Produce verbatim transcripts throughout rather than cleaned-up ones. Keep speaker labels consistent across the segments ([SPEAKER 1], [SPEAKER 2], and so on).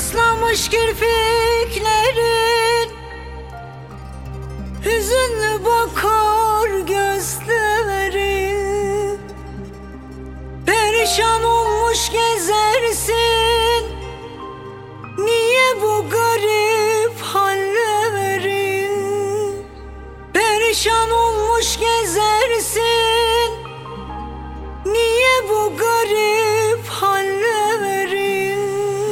[SPEAKER 1] ıslamış kirpiklerin, hüzünlü bakar gözlerin. Perişan olmuş gezersin, niye bu garip hallerin? Perişan olmuş gezersin, niye bu garip hallerin?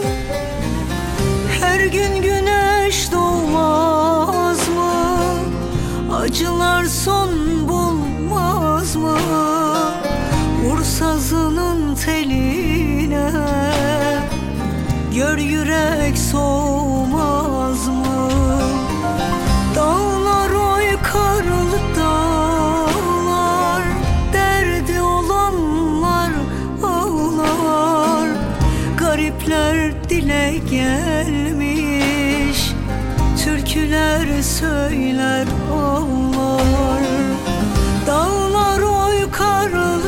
[SPEAKER 1] Her gün güneş doğmaz mı? Acılar son bulmaz mı? Vur sazının teline, gör yürek soğumaz mı? Dağlar oy karlı dağlar, derdi olanlar ağlar. Garipler dile gelmiş, türküler söyler ağlar. Dağlar oy karlı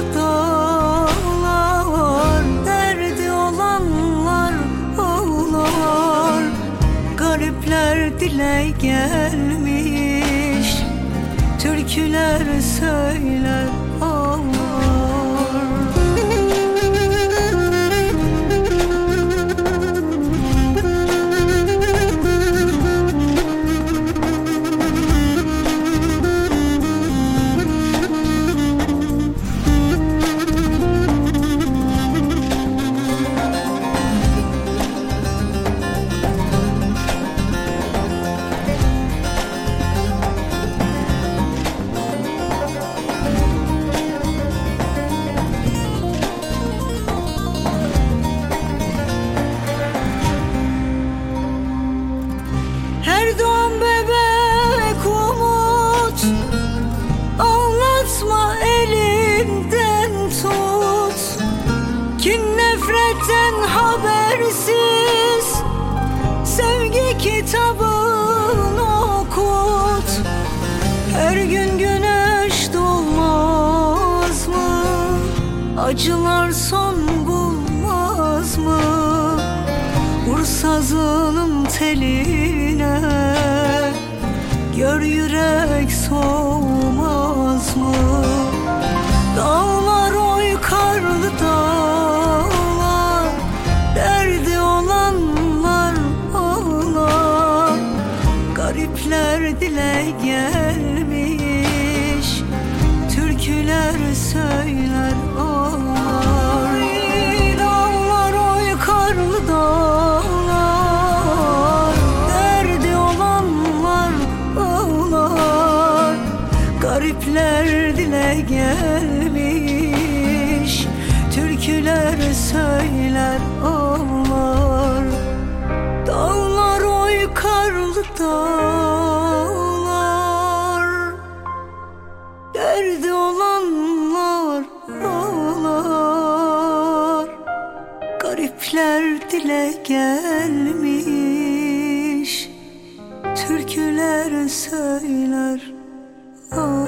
[SPEAKER 1] dağlar, derdi olanlar ağlar. Garipler dile gelmiş, türküler söyler ağlar. Her doğan bebek umut, ağlatma elinden tut. Kin nefretten habersiz, sevgi kitabını okut. Her gün güneş doğmaz mı? Acılar son bulmaz mı? Vur sazının teline, gör yürek soğumaz mı? Dağlar oy karlı dağlar, derdi olanlar ağlar. Garipler dile gelmiş, türküler söyler ağlar. Dağlar oy karlı dağlar, derdi olanlar ağlar. Garipler dile gelmiş, türküler söyler ağlar. Dağlar oy karlı dağlar, derdi olanlar ağlar. Garipler dile gelmiş, türküler söyler ağlar.